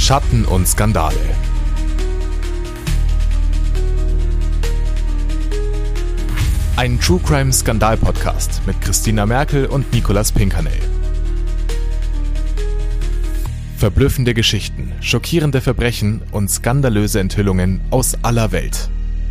Schatten und Skandale. Ein True Crime Skandal Podcast mit Christina Merkel und Nicolas Pinkernel. Verblüffende Geschichten, schockierende Verbrechen und skandalöse Enthüllungen aus aller Welt.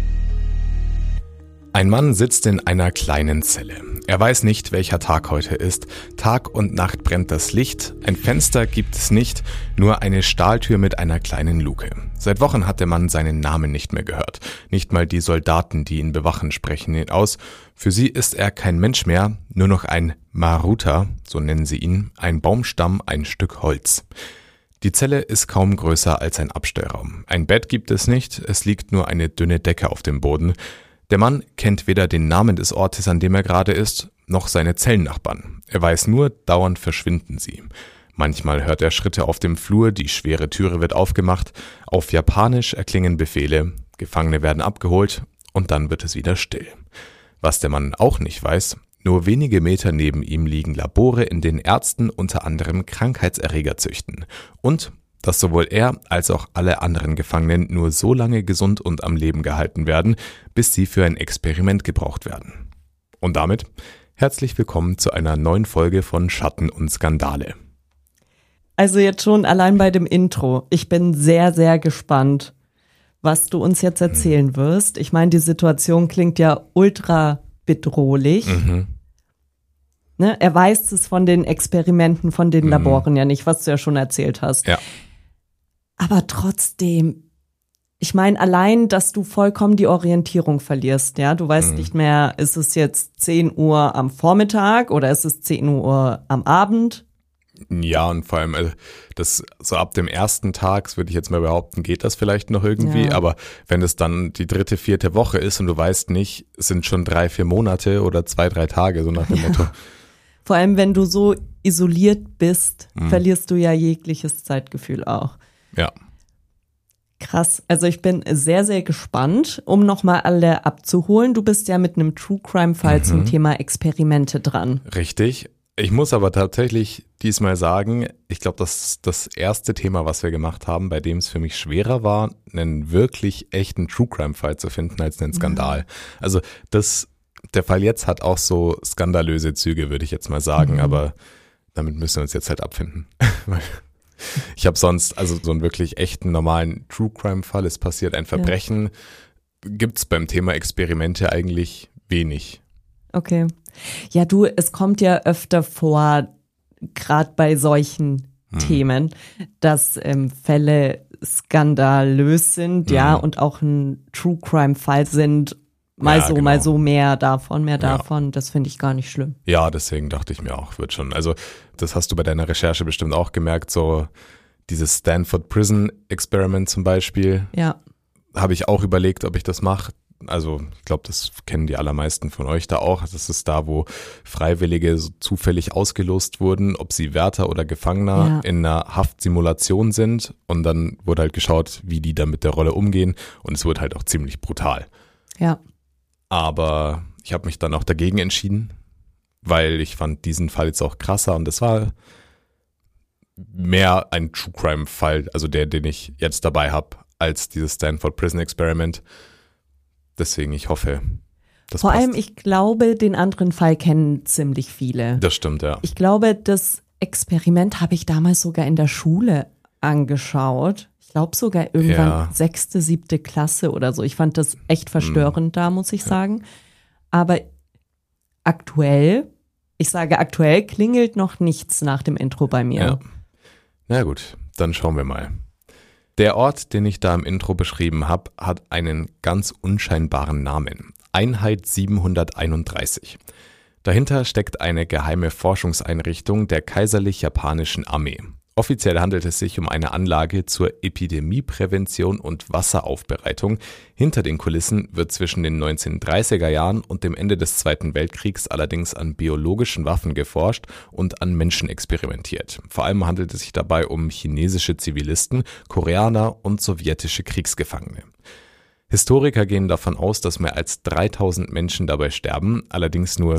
Ein Mann sitzt in einer kleinen Zelle. Er weiß nicht, welcher Tag heute ist. Tag und Nacht brennt das Licht, ein Fenster gibt es nicht, nur eine Stahltür mit einer kleinen Luke. Seit Wochen hat der Mann seinen Namen nicht mehr gehört. Nicht mal die Soldaten, die ihn bewachen, sprechen ihn aus. Für sie ist er kein Mensch mehr, nur noch ein Maruta, so nennen sie ihn, ein Baumstamm, ein Stück Holz. Die Zelle ist kaum größer als ein Abstellraum. Ein Bett gibt es nicht, es liegt nur eine dünne Decke auf dem Boden. Der Mann kennt weder den Namen des Ortes, an dem er gerade ist, noch seine Zellennachbarn. Er weiß nur, dauernd verschwinden sie. Manchmal hört er Schritte auf dem Flur, die schwere Türe wird aufgemacht, auf Japanisch erklingen Befehle, Gefangene werden abgeholt und dann wird es wieder still. Was der Mann auch nicht weiß, nur wenige Meter neben ihm liegen Labore, in denen Ärzten unter anderem Krankheitserreger züchten. Und dass sowohl er als auch alle anderen Gefangenen nur so lange gesund und am Leben gehalten werden, bis sie für ein Experiment gebraucht werden. Und damit herzlich willkommen zu einer neuen Folge von Schatten und Skandale. Also jetzt schon allein bei dem Intro. Ich bin sehr, sehr gespannt, was du uns jetzt erzählen wirst. Ich meine, die Situation klingt ja ultra bedrohlich. Ne? Er weiß es von den Experimenten, von den Laboren ja nicht, was du ja schon erzählt hast. Ja. Aber trotzdem, ich meine, allein, dass du vollkommen die Orientierung verlierst, ja, du weißt nicht mehr, ist es jetzt 10 Uhr am Vormittag oder ist es 10 Uhr am Abend? Ja, und vor allem, das so ab dem ersten Tag, würde ich jetzt mal behaupten, geht das vielleicht noch irgendwie, aber wenn es dann die 3., 4. Woche ist und du weißt nicht, es sind schon 3, 4 Monate oder 2, 3 Tage, so nach dem Motto. Vor allem, wenn du so isoliert bist, verlierst du ja jegliches Zeitgefühl auch. Ja. Krass, also ich bin sehr, sehr gespannt, um nochmal alle abzuholen. Du bist ja mit einem True-Crime-Fall zum Thema Experimente dran. Richtig. Ich muss aber tatsächlich diesmal sagen, ich glaube, das erste Thema, was wir gemacht haben, bei dem es für mich schwerer war, einen wirklich echten True-Crime-Fall zu finden als einen Skandal. Also der Fall jetzt hat auch so skandalöse Züge, würde ich jetzt mal sagen, aber damit müssen wir uns jetzt halt abfinden. Ich habe sonst, also so einen wirklich echten, normalen True-Crime-Fall, es passiert ein Verbrechen, gibt's beim Thema Experimente eigentlich wenig. Okay. Ja, es kommt ja öfter vor, gerade bei solchen Themen, dass Fälle skandalös sind, und auch ein True-Crime-Fall sind. Mal so, mehr davon. Das finde ich gar nicht schlimm. Ja, deswegen dachte ich mir auch, wird schon. Also das hast du bei deiner Recherche bestimmt auch gemerkt, so dieses Stanford Prison Experiment zum Beispiel. Ja. Habe ich auch überlegt, ob ich das mache. Also ich glaube, das kennen die allermeisten von euch da auch. Das ist da, wo Freiwillige so zufällig ausgelost wurden, ob sie Wärter oder Gefangener in einer Haftsimulation sind. Und dann wurde halt geschaut, wie die da mit der Rolle umgehen. Und es wurde halt auch ziemlich brutal. Ja. Aber ich habe mich dann auch dagegen entschieden, weil ich fand diesen Fall jetzt auch krasser und es war mehr ein True-Crime-Fall, also der, den ich jetzt dabei habe, als dieses Stanford Prison Experiment. Deswegen, ich hoffe, das Vor passt. allem, ich glaube, den anderen Fall kennen ziemlich viele. Das stimmt, ja. Ich glaube, das Experiment habe ich damals sogar in der Schule angeschaut. Ich glaube sogar irgendwann 6., 7. Klasse oder so. Ich fand das echt verstörend da, muss ich sagen. Aber aktuell klingelt noch nichts nach dem Intro bei mir. Ja. Na gut, dann schauen wir mal. Der Ort, den ich da im Intro beschrieben habe, hat einen ganz unscheinbaren Namen. Einheit 731. Dahinter steckt eine geheime Forschungseinrichtung der Kaiserlich-Japanischen Armee. Offiziell handelt es sich um eine Anlage zur Epidemieprävention und Wasseraufbereitung. Hinter den Kulissen wird zwischen den 1930er Jahren und dem Ende des Zweiten Weltkriegs allerdings an biologischen Waffen geforscht und an Menschen experimentiert. Vor allem handelt es sich dabei um chinesische Zivilisten, Koreaner und sowjetische Kriegsgefangene. Historiker gehen davon aus, dass mehr als 3000 Menschen dabei sterben, allerdings nur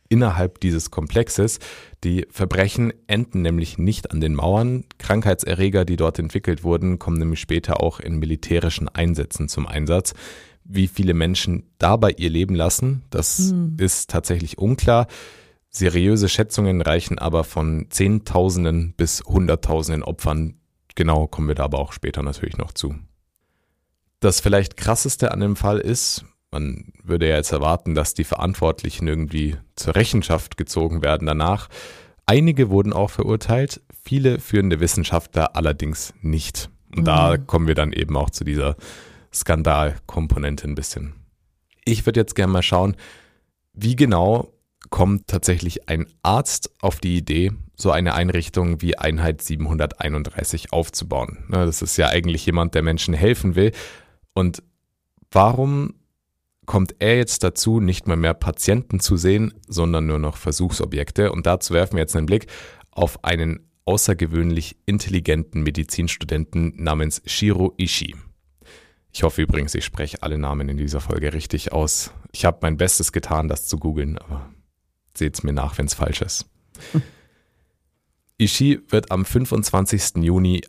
innerhalb dieses Komplexes. Die Verbrechen enden nämlich nicht an den Mauern. Krankheitserreger, die dort entwickelt wurden, kommen nämlich später auch in militärischen Einsätzen zum Einsatz. Wie viele Menschen dabei ihr Leben lassen, das ist tatsächlich unklar. Seriöse Schätzungen reichen aber von Zehntausenden bis Hunderttausenden Opfern. Genau kommen wir da aber auch später natürlich noch zu. Das vielleicht krasseste an dem Fall ist, man würde ja jetzt erwarten, dass die Verantwortlichen irgendwie zur Rechenschaft gezogen werden danach. Einige wurden auch verurteilt, viele führende Wissenschaftler allerdings nicht. Und da kommen wir dann eben auch zu dieser Skandalkomponente ein bisschen. Ich würde jetzt gerne mal schauen, wie genau kommt tatsächlich ein Arzt auf die Idee, so eine Einrichtung wie Einheit 731 aufzubauen. Das ist ja eigentlich jemand, der Menschen helfen will. Und warum kommt er jetzt dazu, nicht mal mehr Patienten zu sehen, sondern nur noch Versuchsobjekte? Und dazu werfen wir jetzt einen Blick auf einen außergewöhnlich intelligenten Medizinstudenten namens Shiro Ishii. Ich hoffe übrigens, ich spreche alle Namen in dieser Folge richtig aus. Ich habe mein Bestes getan, das zu googeln, aber seht's mir nach, wenn es falsch ist. Ishii wird am 25. Juni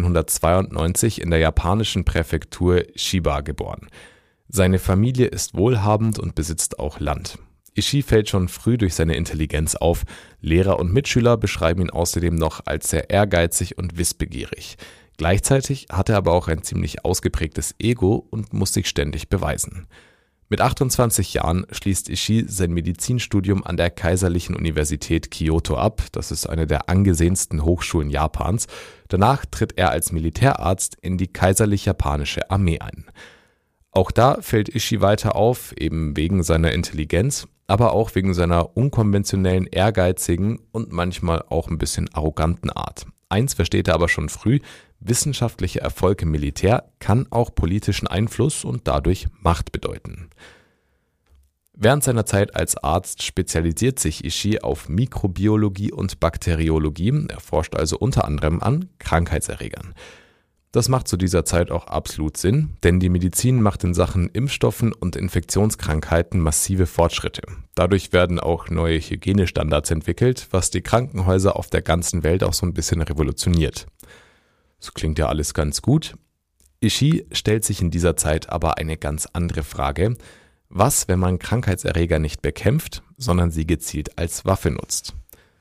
1892 in der japanischen Präfektur Chiba geboren. Seine Familie ist wohlhabend und besitzt auch Land. Ishii fällt schon früh durch seine Intelligenz auf. Lehrer und Mitschüler beschreiben ihn außerdem noch als sehr ehrgeizig und wissbegierig. Gleichzeitig hat er aber auch ein ziemlich ausgeprägtes Ego und muss sich ständig beweisen. Mit 28 Jahren schließt Ishii sein Medizinstudium an der Kaiserlichen Universität Kyoto ab. Das ist eine der angesehensten Hochschulen Japans. Danach tritt er als Militärarzt in die kaiserlich-japanische Armee ein. Auch da fällt Ishii weiter auf, eben wegen seiner Intelligenz, aber auch wegen seiner unkonventionellen, ehrgeizigen und manchmal auch ein bisschen arroganten Art. Eins versteht er aber schon früh: wissenschaftlicher Erfolg im Militär kann auch politischen Einfluss und dadurch Macht bedeuten. Während seiner Zeit als Arzt spezialisiert sich Ishii auf Mikrobiologie und Bakteriologie. Er forscht also unter anderem an Krankheitserregern. Das macht zu dieser Zeit auch absolut Sinn, denn die Medizin macht in Sachen Impfstoffen und Infektionskrankheiten massive Fortschritte. Dadurch werden auch neue Hygienestandards entwickelt, was die Krankenhäuser auf der ganzen Welt auch so ein bisschen revolutioniert. So klingt ja alles ganz gut. Ishii stellt sich in dieser Zeit aber eine ganz andere Frage. Was, wenn man Krankheitserreger nicht bekämpft, sondern sie gezielt als Waffe nutzt?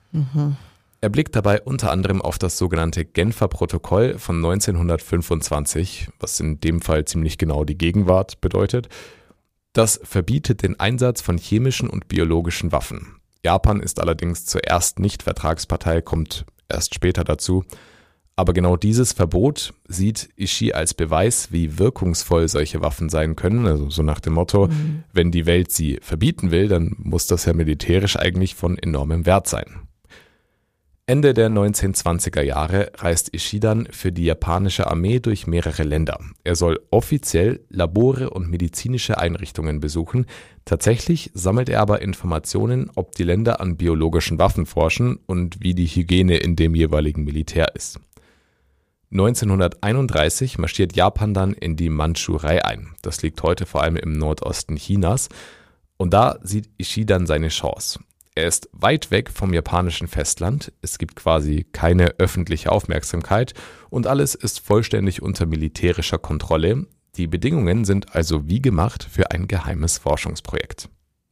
Er blickt dabei unter anderem auf das sogenannte Genfer Protokoll von 1925, was in dem Fall ziemlich genau die Gegenwart bedeutet. Das verbietet den Einsatz von chemischen und biologischen Waffen. Japan ist allerdings zuerst nicht Vertragspartei, kommt erst später dazu. Aber genau dieses Verbot sieht Ishii als Beweis, wie wirkungsvoll solche Waffen sein können. Also so nach dem Motto, wenn die Welt sie verbieten will, dann muss das ja militärisch eigentlich von enormem Wert sein. Ende der 1920er Jahre reist Ishii dann für die japanische Armee durch mehrere Länder. Er soll offiziell Labore und medizinische Einrichtungen besuchen. Tatsächlich sammelt er aber Informationen, ob die Länder an biologischen Waffen forschen und wie die Hygiene in dem jeweiligen Militär ist. 1931 marschiert Japan dann in die Mandschurei ein. Das liegt heute vor allem im Nordosten Chinas. Und da sieht Ishii dann seine Chance. Er ist weit weg vom japanischen Festland, es gibt quasi keine öffentliche Aufmerksamkeit und alles ist vollständig unter militärischer Kontrolle. Die Bedingungen sind also wie gemacht für ein geheimes Forschungsprojekt.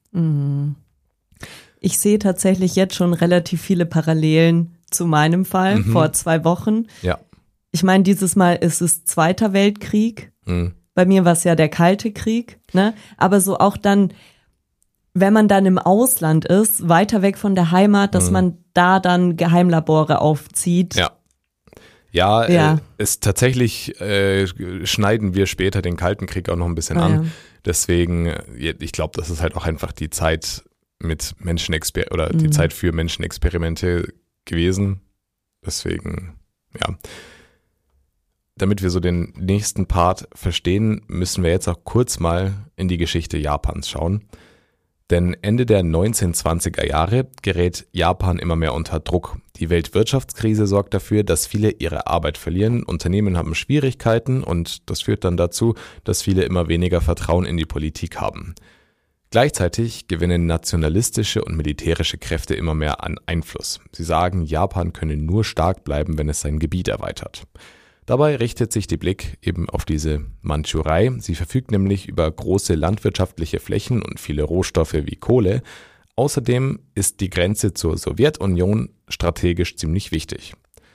Ich sehe tatsächlich jetzt schon relativ viele Parallelen zu meinem Fall vor 2 Wochen. Ja. Ich meine, dieses Mal ist es Zweiter Weltkrieg. Bei mir war es ja der Kalte Krieg, ne? Aber so auch dann, wenn man dann im Ausland ist, weiter weg von der Heimat, dass man da dann Geheimlabore aufzieht. Ja, ist tatsächlich, schneiden wir später den Kalten Krieg auch noch ein bisschen an. Ja. Deswegen, ich glaube, das ist halt auch einfach die Zeit mit die Zeit für Menschenexperimente gewesen. Deswegen, ja. Damit wir so den nächsten Part verstehen, müssen wir jetzt auch kurz mal in die Geschichte Japans schauen. Denn Ende der 1920er Jahre gerät Japan immer mehr unter Druck. Die Weltwirtschaftskrise sorgt dafür, dass viele ihre Arbeit verlieren. Unternehmen haben Schwierigkeiten und das führt dann dazu, dass viele immer weniger Vertrauen in die Politik haben. Gleichzeitig gewinnen nationalistische und militärische Kräfte immer mehr an Einfluss. Sie sagen, Japan könne nur stark bleiben, wenn es sein Gebiet erweitert. Dabei richtet sich der Blick eben auf diese Mandschurei. Sie verfügt nämlich über große landwirtschaftliche Flächen und viele Rohstoffe wie Kohle. Außerdem ist die Grenze zur Sowjetunion strategisch ziemlich wichtig.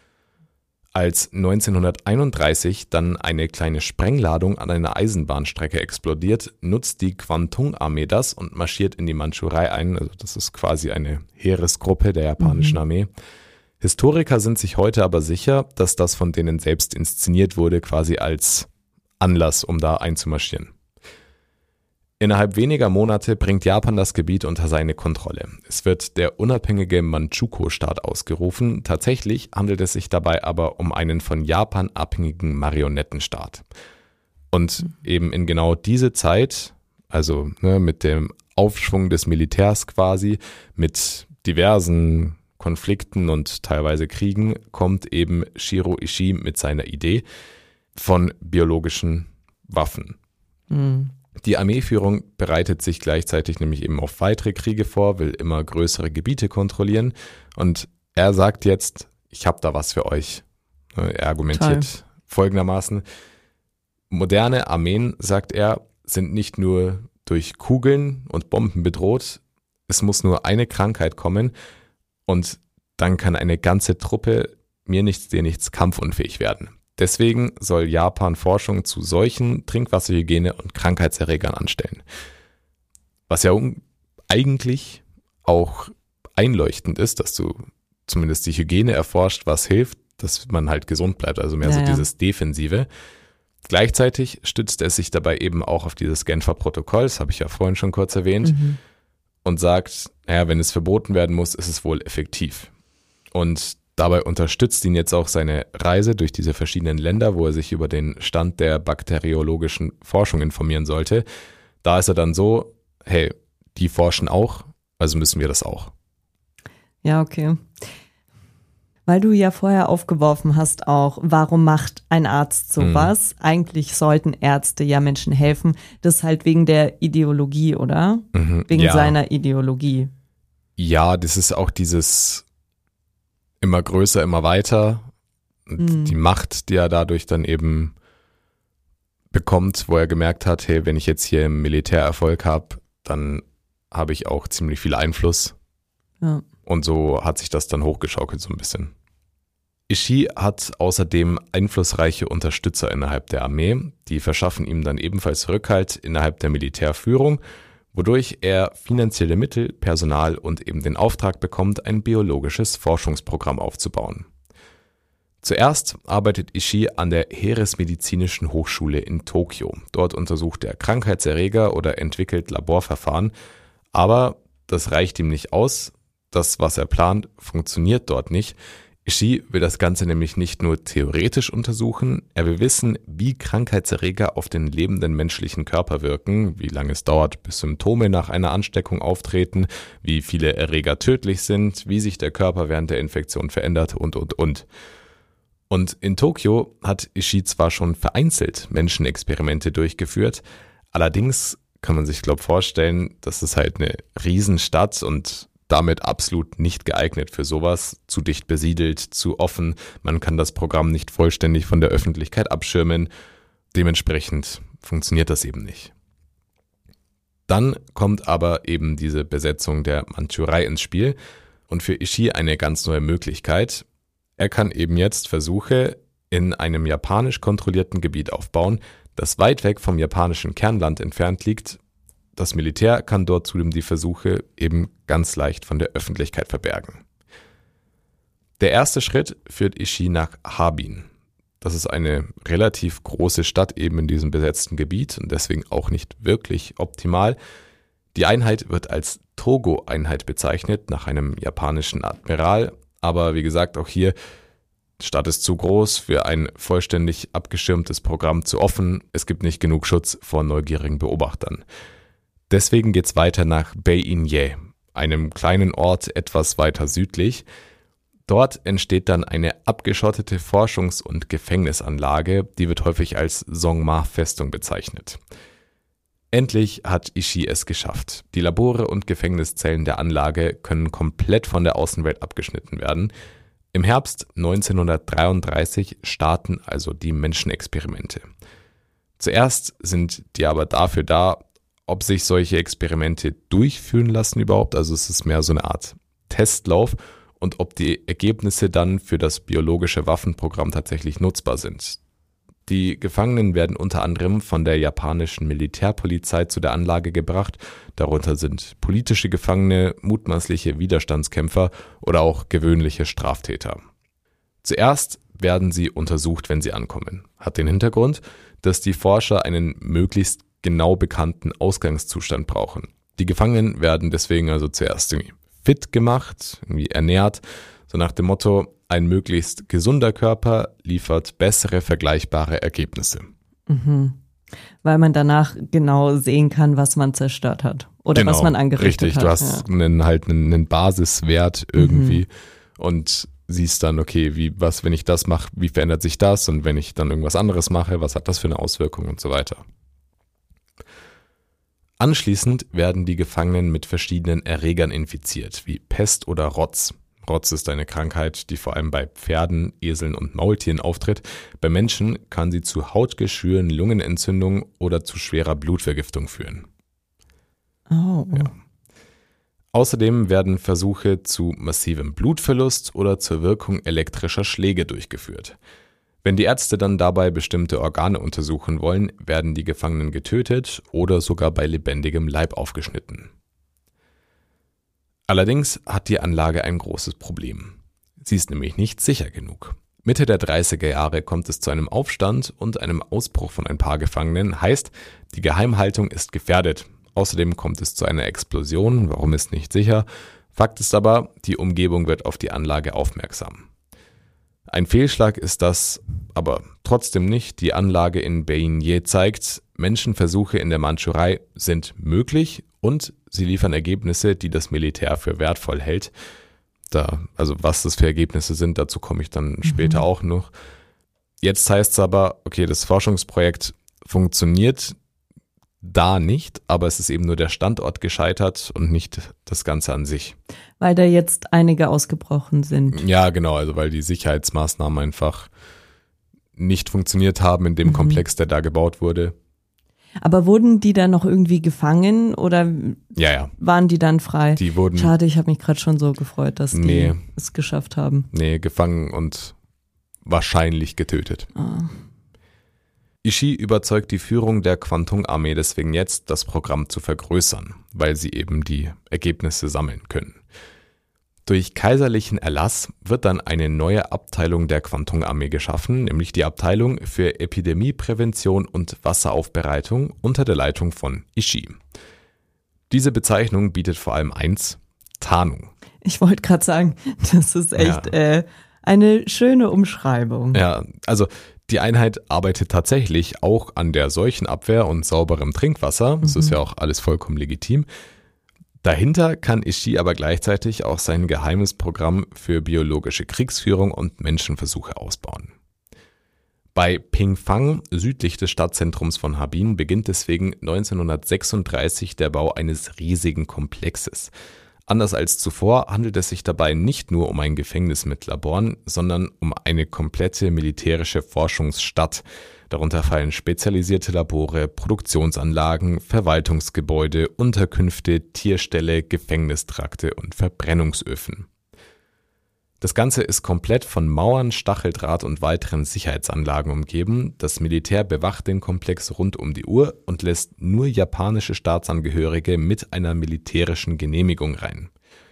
Als 1931 dann eine kleine Sprengladung an einer Eisenbahnstrecke explodiert, nutzt die Kwantung-Armee das und marschiert in die Mandschurei ein. Also das ist quasi eine Heeresgruppe der japanischen Armee. Historiker sind sich heute aber sicher, dass das von denen selbst inszeniert wurde, quasi als Anlass, um da einzumarschieren. Innerhalb weniger Monate bringt Japan das Gebiet unter seine Kontrolle. Es wird der unabhängige Mandschukuo-Staat ausgerufen. Tatsächlich handelt es sich dabei aber um einen von Japan abhängigen Marionettenstaat. Und eben in genau diese Zeit, also mit dem Aufschwung des Militärs quasi, mit diversen Konflikten und teilweise Kriegen, kommt eben Shiro Ishii mit seiner Idee von biologischen Waffen. Die Armeeführung bereitet sich gleichzeitig nämlich eben auf weitere Kriege vor, will immer größere Gebiete kontrollieren und er sagt jetzt, ich habe da was für euch. Er argumentiert folgendermaßen, moderne Armeen, sagt er, sind nicht nur durch Kugeln und Bomben bedroht, es muss nur eine Krankheit kommen und dann kann eine ganze Truppe mir nichts, dir nichts kampfunfähig werden. Deswegen soll Japan Forschung zu Seuchen, Trinkwasserhygiene und Krankheitserregern anstellen. Was ja eigentlich auch einleuchtend ist, dass du zumindest die Hygiene erforscht, was hilft, dass man halt gesund bleibt, also mehr so dieses Defensive. Gleichzeitig stützt es sich dabei eben auch auf dieses Genfer Protokoll, das habe ich ja vorhin schon kurz erwähnt, und sagt, naja, wenn es verboten werden muss, ist es wohl effektiv. Und dabei unterstützt ihn jetzt auch seine Reise durch diese verschiedenen Länder, wo er sich über den Stand der bakteriologischen Forschung informieren sollte. Da ist er dann so, hey, die forschen auch, also müssen wir das auch. Ja, okay. Weil du ja vorher aufgeworfen hast auch, warum macht ein Arzt sowas? Eigentlich sollten Ärzte ja Menschen helfen. Das ist halt wegen der Ideologie, oder? Wegen seiner Ideologie. Ja, das ist auch dieses immer größer, immer weiter. Und die Macht, die er dadurch dann eben bekommt, wo er gemerkt hat, hey, wenn ich jetzt hier im Militär Erfolg habe, dann habe ich auch ziemlich viel Einfluss. Ja. Und so hat sich das dann hochgeschaukelt so ein bisschen. Ishii hat außerdem einflussreiche Unterstützer innerhalb der Armee, die verschaffen ihm dann ebenfalls Rückhalt innerhalb der Militärführung, wodurch er finanzielle Mittel, Personal und eben den Auftrag bekommt, ein biologisches Forschungsprogramm aufzubauen. Zuerst arbeitet Ishii an der Heeresmedizinischen Hochschule in Tokio. Dort untersucht er Krankheitserreger oder entwickelt Laborverfahren, aber das reicht ihm nicht aus. Das, was er plant, funktioniert dort nicht. Ishii will das Ganze nämlich nicht nur theoretisch untersuchen, er will wissen, wie Krankheitserreger auf den lebenden menschlichen Körper wirken, wie lange es dauert, bis Symptome nach einer Ansteckung auftreten, wie viele Erreger tödlich sind, wie sich der Körper während der Infektion verändert und. Und in Tokio hat Ishii zwar schon vereinzelt Menschenexperimente durchgeführt, allerdings kann man sich, vorstellen, das ist halt eine Riesenstadt und damit absolut nicht geeignet für sowas, zu dicht besiedelt, zu offen, man kann das Programm nicht vollständig von der Öffentlichkeit abschirmen, dementsprechend funktioniert das eben nicht. Dann kommt aber eben diese Besetzung der Mandschurei ins Spiel und für Ishii eine ganz neue Möglichkeit. Er kann eben jetzt Versuche in einem japanisch kontrollierten Gebiet aufbauen, das weit weg vom japanischen Kernland entfernt liegt. Das Militär kann dort zudem die Versuche eben ganz leicht von der Öffentlichkeit verbergen. Der erste Schritt führt Ishii nach Harbin. Das ist eine relativ große Stadt eben in diesem besetzten Gebiet und deswegen auch nicht wirklich optimal. Die Einheit wird als Togo-Einheit bezeichnet, nach einem japanischen Admiral. Aber wie gesagt, auch hier, die Stadt ist zu groß, für ein vollständig abgeschirmtes Programm zu offen. Es gibt nicht genug Schutz vor neugierigen Beobachtern. Deswegen geht's weiter nach Bei-in-ye, einem kleinen Ort etwas weiter südlich. Dort entsteht dann eine abgeschottete Forschungs- und Gefängnisanlage, die wird häufig als Songma-Festung bezeichnet. Endlich hat Ishii es geschafft. Die Labore und Gefängniszellen der Anlage können komplett von der Außenwelt abgeschnitten werden. Im Herbst 1933 starten also die Menschenexperimente. Zuerst sind die aber dafür da, ob sich solche Experimente durchführen lassen überhaupt. Also es ist mehr so eine Art Testlauf und ob die Ergebnisse dann für das biologische Waffenprogramm tatsächlich nutzbar sind. Die Gefangenen werden unter anderem von der japanischen Militärpolizei zu der Anlage gebracht. Darunter sind politische Gefangene, mutmaßliche Widerstandskämpfer oder auch gewöhnliche Straftäter. Zuerst werden sie untersucht, wenn sie ankommen. Hat den Hintergrund, dass die Forscher einen möglichst genau bekannten Ausgangszustand brauchen. Die Gefangenen werden deswegen also zuerst irgendwie fit gemacht, irgendwie ernährt, so nach dem Motto, ein möglichst gesunder Körper liefert bessere vergleichbare Ergebnisse. Mhm. Weil man danach genau sehen kann, was man zerstört hat oder was man angerichtet richtig, hat. Richtig, du hast einen Basiswert irgendwie und siehst dann, okay, wenn ich das mache, wie verändert sich das? Und wenn ich dann irgendwas anderes mache, was hat das für eine Auswirkung und so weiter. Anschließend werden die Gefangenen mit verschiedenen Erregern infiziert, wie Pest oder Rotz. Rotz ist eine Krankheit, die vor allem bei Pferden, Eseln und Maultieren auftritt. Bei Menschen kann sie zu Hautgeschwüren, Lungenentzündung oder zu schwerer Blutvergiftung führen. Oh. Ja. Außerdem werden Versuche zu massivem Blutverlust oder zur Wirkung elektrischer Schläge durchgeführt. Wenn die Ärzte dann dabei bestimmte Organe untersuchen wollen, werden die Gefangenen getötet oder sogar bei lebendigem Leib aufgeschnitten. Allerdings hat die Anlage ein großes Problem. Sie ist nämlich nicht sicher genug. Mitte der 30er Jahre kommt es zu einem Aufstand und einem Ausbruch von ein paar Gefangenen, heißt, die Geheimhaltung ist gefährdet. Außerdem kommt es zu einer Explosion, warum ist nicht sicher. Fakt ist aber, die Umgebung wird auf die Anlage aufmerksam. Ein Fehlschlag ist das aber trotzdem nicht. Die Anlage in Beijing zeigt, Menschenversuche in der Mandschurei sind möglich und sie liefern Ergebnisse, die das Militär für wertvoll hält. Also was das für Ergebnisse sind, dazu komme ich dann später auch noch. Jetzt heißt es aber, okay, das Forschungsprojekt funktioniert da nicht, aber es ist eben nur der Standort gescheitert und nicht das Ganze an sich. Weil da jetzt einige ausgebrochen sind. Ja, genau, also weil die Sicherheitsmaßnahmen einfach nicht funktioniert haben in dem Komplex, der da gebaut wurde. Aber wurden die dann noch irgendwie gefangen oder waren die dann frei? Die wurden. Schade, ich habe mich gerade schon so gefreut, dass die es geschafft haben. Nee, gefangen und wahrscheinlich getötet. Ishii überzeugt die Führung der Kwantung-Armee deswegen jetzt, das Programm zu vergrößern, weil sie eben die Ergebnisse sammeln können. Durch kaiserlichen Erlass wird dann eine neue Abteilung der Kwantung-Armee geschaffen, nämlich die Abteilung für Epidemieprävention und Wasseraufbereitung unter der Leitung von Ishii. Diese Bezeichnung bietet vor allem eins: Tarnung. Ich wollte gerade sagen, das ist echt eine schöne Umschreibung. Ja, also die Einheit arbeitet tatsächlich auch an der Seuchenabwehr und sauberem Trinkwasser. Das ist ja auch alles vollkommen legitim. Dahinter kann Ishii aber gleichzeitig auch sein geheimes Programm für biologische Kriegsführung und Menschenversuche ausbauen. Bei Pingfang, südlich des Stadtzentrums von Harbin, beginnt deswegen 1936 der Bau eines riesigen Komplexes. Anders als zuvor handelt es sich dabei nicht nur um ein Gefängnis mit Laboren, sondern um eine komplette militärische Forschungsstadt. Darunter fallen spezialisierte Labore, Produktionsanlagen, Verwaltungsgebäude, Unterkünfte, Tierställe, Gefängnistrakte und Verbrennungsöfen. Das Ganze ist komplett von Mauern, Stacheldraht und weiteren Sicherheitsanlagen umgeben. Das Militär bewacht den Komplex rund um die Uhr und lässt nur japanische Staatsangehörige mit einer militärischen Genehmigung rein.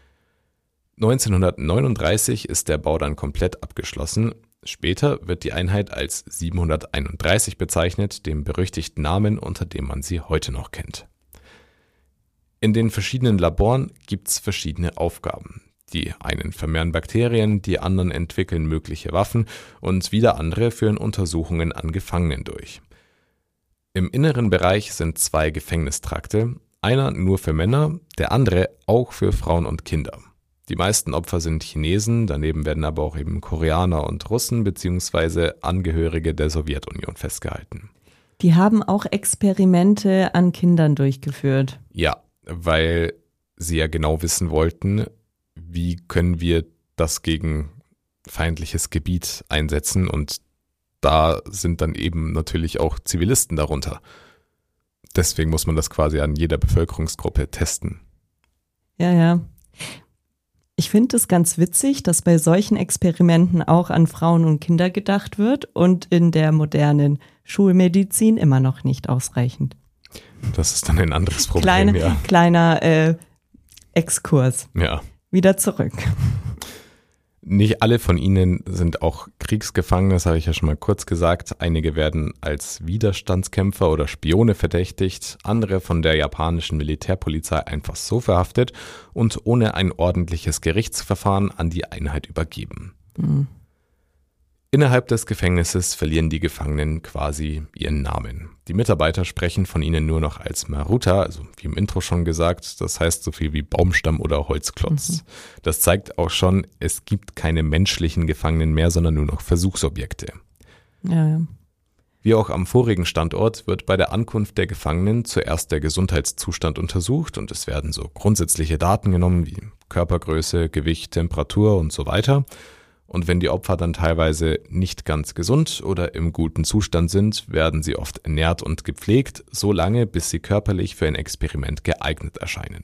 1939 ist der Bau dann komplett abgeschlossen. Später wird die Einheit als 731 bezeichnet, dem berüchtigten Namen, unter dem man sie heute noch kennt. In den verschiedenen Laboren gibt es verschiedene Aufgaben. Die einen vermehren Bakterien, die anderen entwickeln mögliche Waffen und wieder andere führen Untersuchungen an Gefangenen durch. Im inneren Bereich sind 2 Gefängnistrakte, einer nur für Männer, der andere auch für Frauen und Kinder. Die meisten Opfer sind Chinesen, daneben werden aber auch eben Koreaner und Russen bzw. Angehörige der Sowjetunion festgehalten. Die haben auch Experimente an Kindern durchgeführt. Ja, weil sie ja genau wissen wollten, wie können wir das gegen feindliches Gebiet einsetzen, und da sind dann eben natürlich auch Zivilisten darunter. Deswegen muss man das quasi an jeder Bevölkerungsgruppe testen. Ja. Ich finde es ganz witzig, dass bei solchen Experimenten auch an Frauen und Kinder gedacht wird und in der modernen Schulmedizin immer noch nicht ausreichend. Das ist dann ein anderes Problem, Kleiner Exkurs. Ja. Wieder zurück. Nicht alle von ihnen sind auch Kriegsgefangene, das habe ich ja schon mal kurz gesagt. Einige werden als Widerstandskämpfer oder Spione verdächtigt, andere von der japanischen Militärpolizei einfach so verhaftet und ohne ein ordentliches Gerichtsverfahren an die Einheit übergeben. Mhm. Innerhalb des Gefängnisses verlieren die Gefangenen quasi ihren Namen. Die Mitarbeiter sprechen von ihnen nur noch als Maruta, also wie im Intro schon gesagt, das heißt so viel wie Baumstamm oder Holzklotz. Das zeigt auch schon, es gibt keine menschlichen Gefangenen mehr, sondern nur noch Versuchsobjekte. Ja. Wie auch am vorigen Standort wird bei der Ankunft der Gefangenen zuerst der Gesundheitszustand untersucht und es werden so grundsätzliche Daten genommen wie Körpergröße, Gewicht, Temperatur und so weiter. Und wenn die Opfer dann teilweise nicht ganz gesund oder im guten Zustand sind, werden sie oft ernährt und gepflegt, so lange, bis sie körperlich für ein Experiment geeignet erscheinen.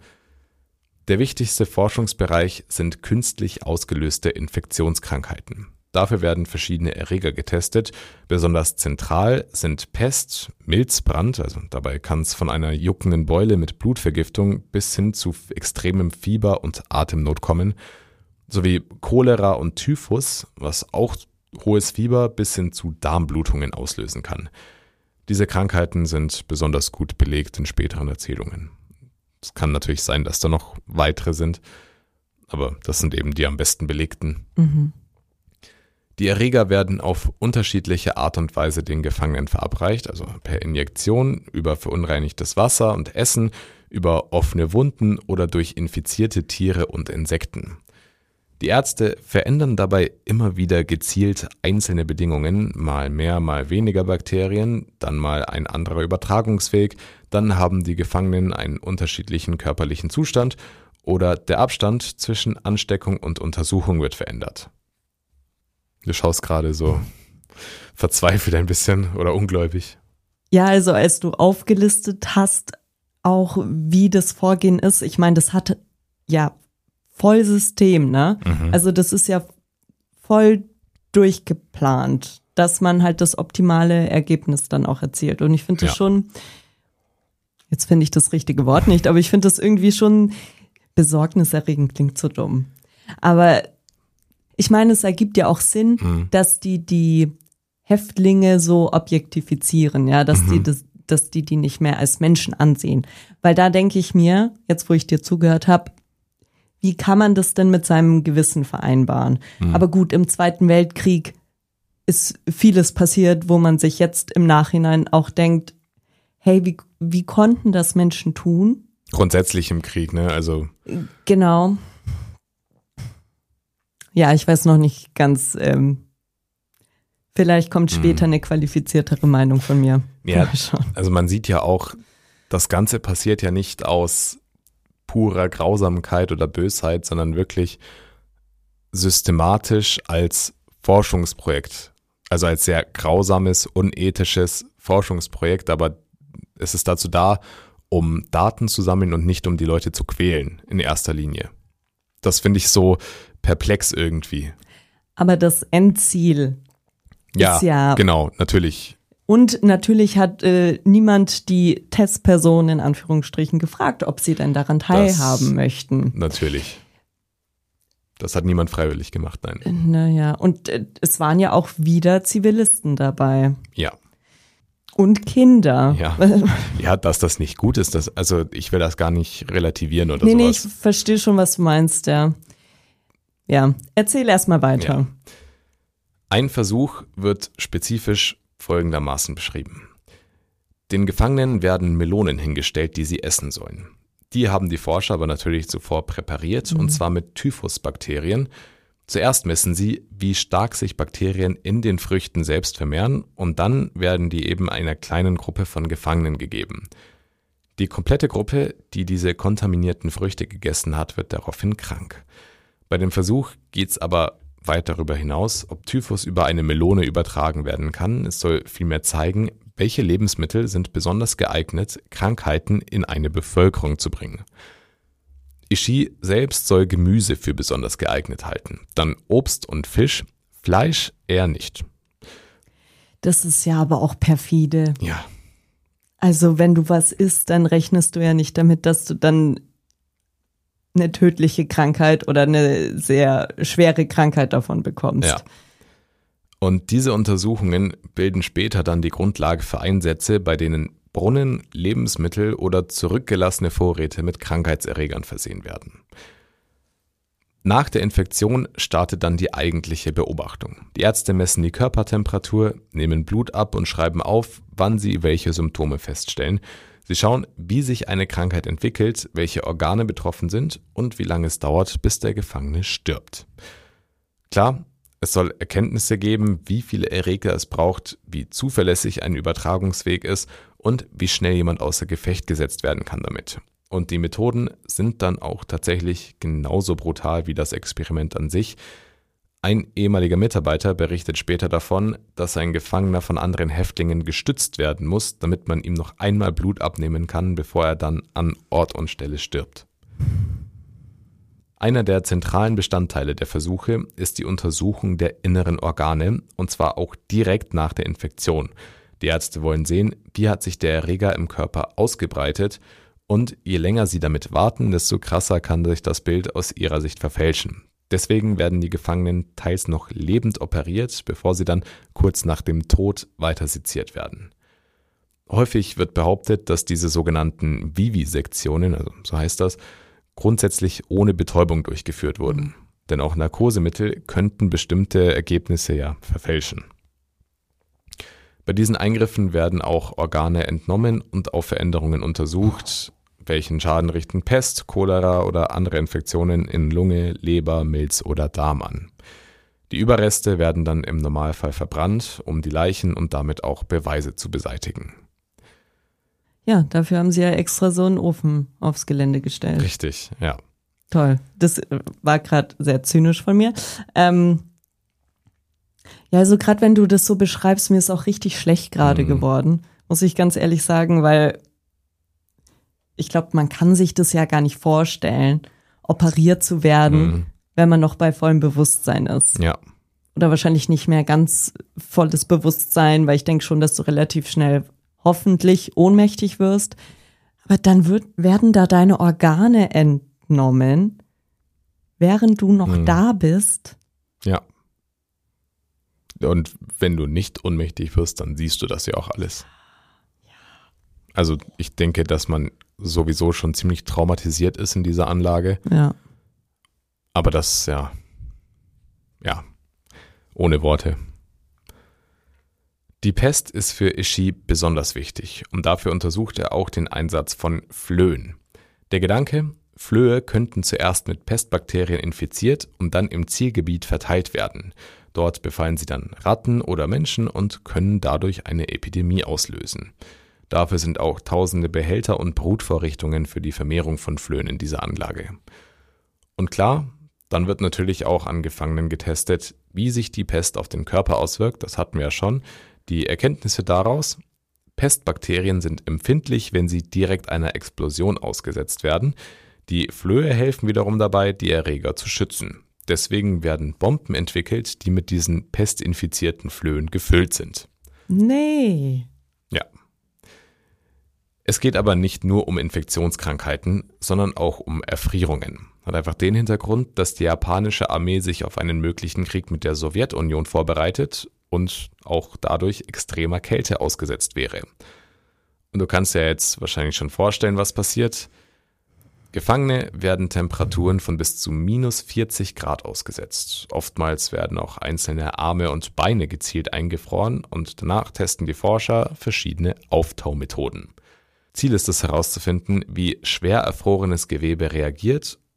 Der wichtigste Forschungsbereich sind künstlich ausgelöste Infektionskrankheiten. Dafür werden verschiedene Erreger getestet. Besonders zentral sind Pest, Milzbrand, also dabei kann es von einer juckenden Beule mit Blutvergiftung bis hin zu extremem Fieber und Atemnot kommen, sowie Cholera und Typhus, was auch hohes Fieber bis hin zu Darmblutungen auslösen kann. Diese Krankheiten sind besonders gut belegt in späteren Erzählungen. Es kann natürlich sein, dass da noch weitere sind, aber das sind eben die am besten belegten. Mhm. Die Erreger werden auf unterschiedliche Art und Weise den Gefangenen verabreicht, also per Injektion, über verunreinigtes Wasser und Essen, über offene Wunden oder durch infizierte Tiere und Insekten. Die Ärzte verändern dabei immer wieder gezielt einzelne Bedingungen, mal mehr, mal weniger Bakterien, dann mal ein anderer Übertragungsweg, dann haben die Gefangenen einen unterschiedlichen körperlichen Zustand oder der Abstand zwischen Ansteckung und Untersuchung wird verändert. Du schaust gerade so verzweifelt ein bisschen oder ungläubig. Ja, also als du aufgelistet hast, auch wie das Vorgehen ist, ich meine, das hat ja voll System, ne? Also das ist ja voll durchgeplant, dass man halt das optimale Ergebnis dann auch erzielt. Und ich finde das schon, jetzt finde ich das richtige Wort nicht, aber ich finde das irgendwie schon besorgniserregend, klingt so dumm. Aber ich meine, es ergibt ja auch Sinn, dass die Häftlinge so objektifizieren, ja, dass die nicht mehr als Menschen ansehen. Weil da denke ich mir, jetzt wo ich dir zugehört habe, wie kann man das denn mit seinem Gewissen vereinbaren? Aber gut, im Zweiten Weltkrieg ist vieles passiert, wo man sich jetzt im Nachhinein auch denkt, hey, wie konnten das Menschen tun? Grundsätzlich im Krieg, ne? Also Genau. Ja, ich weiß noch nicht ganz, vielleicht kommt später eine qualifiziertere Meinung von mir. Ja, also man sieht ja auch, das Ganze passiert ja nicht aus purer Grausamkeit oder Bösheit, sondern wirklich systematisch als Forschungsprojekt. Also als sehr grausames, unethisches Forschungsprojekt, aber es ist dazu da, um Daten zu sammeln und nicht um die Leute zu quälen in erster Linie. Das finde ich so perplex irgendwie. Aber das Endziel ist ja genau, natürlich. Und natürlich hat niemand die Testpersonen in Anführungsstrichen gefragt, ob sie denn daran teilhaben möchten. Natürlich. Das hat niemand freiwillig gemacht, nein. Naja, und es waren ja auch wieder Zivilisten dabei. Ja. Und Kinder. Ja, dass das nicht gut ist, also ich will das gar nicht relativieren oder sowas. Nee, ich verstehe schon, was du meinst, ja. Ja, erzähl erst mal weiter. Ja. Ein Versuch wird spezifisch folgendermaßen beschrieben. Den Gefangenen werden Melonen hingestellt, die sie essen sollen. Die haben die Forscher aber natürlich zuvor präpariert, und zwar mit Typhusbakterien. Zuerst messen sie, wie stark sich Bakterien in den Früchten selbst vermehren und dann werden die eben einer kleinen Gruppe von Gefangenen gegeben. Die komplette Gruppe, die diese kontaminierten Früchte gegessen hat, wird daraufhin krank. Bei dem Versuch geht es aber weit darüber hinaus, ob Typhus über eine Melone übertragen werden kann. Es soll vielmehr zeigen, welche Lebensmittel sind besonders geeignet, Krankheiten in eine Bevölkerung zu bringen. Ishii selbst soll Gemüse für besonders geeignet halten, dann Obst und Fisch, Fleisch eher nicht. Das ist ja aber auch perfide. Ja. Also wenn du was isst, dann rechnest du ja nicht damit, dass du dann eine tödliche Krankheit oder eine sehr schwere Krankheit davon bekommst. Ja. Und diese Untersuchungen bilden später dann die Grundlage für Einsätze, bei denen Brunnen, Lebensmittel oder zurückgelassene Vorräte mit Krankheitserregern versehen werden. Nach der Infektion startet dann die eigentliche Beobachtung. Die Ärzte messen die Körpertemperatur, nehmen Blut ab und schreiben auf, wann sie welche Symptome feststellen. Sie schauen, wie sich eine Krankheit entwickelt, welche Organe betroffen sind und wie lange es dauert, bis der Gefangene stirbt. Klar, es soll Erkenntnisse geben, wie viele Erreger es braucht, wie zuverlässig ein Übertragungsweg ist und wie schnell jemand außer Gefecht gesetzt werden kann damit. Und die Methoden sind dann auch tatsächlich genauso brutal wie das Experiment an sich. Ein ehemaliger Mitarbeiter berichtet später davon, dass ein Gefangener von anderen Häftlingen gestützt werden muss, damit man ihm noch einmal Blut abnehmen kann, bevor er dann an Ort und Stelle stirbt. Einer der zentralen Bestandteile der Versuche ist die Untersuchung der inneren Organe, und zwar auch direkt nach der Infektion. Die Ärzte wollen sehen, wie hat sich der Erreger im Körper ausgebreitet, und je länger sie damit warten, desto krasser kann sich das Bild aus ihrer Sicht verfälschen. Deswegen werden die Gefangenen teils noch lebend operiert, bevor sie dann kurz nach dem Tod weiter seziert werden. Häufig wird behauptet, dass diese sogenannten Vivisektionen, also so heißt das, grundsätzlich ohne Betäubung durchgeführt wurden. Denn auch Narkosemittel könnten bestimmte Ergebnisse ja verfälschen. Bei diesen Eingriffen werden auch Organe entnommen und auf Veränderungen untersucht. Welchen Schaden richten Pest, Cholera oder andere Infektionen in Lunge, Leber, Milz oder Darm an. Die Überreste werden dann im Normalfall verbrannt, um die Leichen und damit auch Beweise zu beseitigen. Ja, dafür haben sie ja extra so einen Ofen aufs Gelände gestellt. Richtig, ja. Toll. Das war gerade sehr zynisch von mir. Ja, also gerade wenn du das so beschreibst, mir ist auch richtig schlecht gerade geworden, muss ich ganz ehrlich sagen, weil ich glaube, man kann sich das ja gar nicht vorstellen, operiert zu werden, wenn man noch bei vollem Bewusstsein ist. Ja. Oder wahrscheinlich nicht mehr ganz volles Bewusstsein, weil ich denke schon, dass du relativ schnell hoffentlich ohnmächtig wirst. Aber dann werden da deine Organe entnommen, während du noch da bist. Ja. Und wenn du nicht ohnmächtig wirst, dann siehst du das ja auch alles. Also ich denke, dass man sowieso schon ziemlich traumatisiert ist in dieser Anlage. Ja. Aber das, ja, ohne Worte. Die Pest ist für Ishii besonders wichtig und dafür untersucht er auch den Einsatz von Flöhen. Der Gedanke, Flöhe könnten zuerst mit Pestbakterien infiziert und dann im Zielgebiet verteilt werden. Dort befallen sie dann Ratten oder Menschen und können dadurch eine Epidemie auslösen. Dafür sind auch tausende Behälter und Brutvorrichtungen für die Vermehrung von Flöhen in dieser Anlage. Und klar, dann wird natürlich auch an Gefangenen getestet, wie sich die Pest auf den Körper auswirkt, das hatten wir ja schon. Die Erkenntnisse daraus: Pestbakterien sind empfindlich, wenn sie direkt einer Explosion ausgesetzt werden. Die Flöhe helfen wiederum dabei, die Erreger zu schützen. Deswegen werden Bomben entwickelt, die mit diesen pestinfizierten Flöhen gefüllt sind. Nee. Ja. Es geht aber nicht nur um Infektionskrankheiten, sondern auch um Erfrierungen. Hat einfach den Hintergrund, dass die japanische Armee sich auf einen möglichen Krieg mit der Sowjetunion vorbereitet und auch dadurch extremer Kälte ausgesetzt wäre. Und du kannst dir jetzt wahrscheinlich schon vorstellen, was passiert. Gefangene werden Temperaturen von bis zu minus 40 Grad ausgesetzt. Oftmals werden auch einzelne Arme und Beine gezielt eingefroren und danach testen die Forscher verschiedene Auftaumethoden. Ziel ist es herauszufinden, wie schwer erfrorenes Gewebe reagiert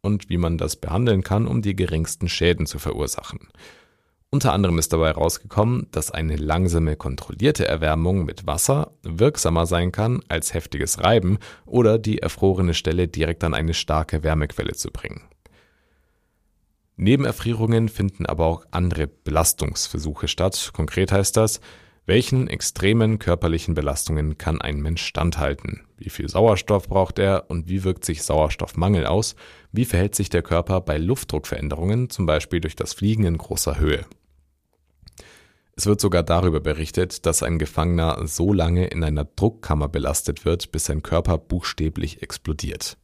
und wie man das behandeln kann, um die geringsten Schäden zu verursachen. Unter anderem ist dabei herausgekommen, dass eine langsame, kontrollierte Erwärmung mit Wasser wirksamer sein kann, als heftiges Reiben oder die erfrorene Stelle direkt an eine starke Wärmequelle zu bringen. Neben Erfrierungen finden aber auch andere Belastungsversuche statt. Konkret heißt das, welchen extremen körperlichen Belastungen kann ein Mensch standhalten? Wie viel Sauerstoff braucht er und wie wirkt sich Sauerstoffmangel aus? Wie verhält sich der Körper bei Luftdruckveränderungen, zum Beispiel durch das Fliegen in großer Höhe? Es wird sogar darüber berichtet, dass ein Gefangener so lange in einer Druckkammer belastet wird, bis sein Körper buchstäblich explodiert.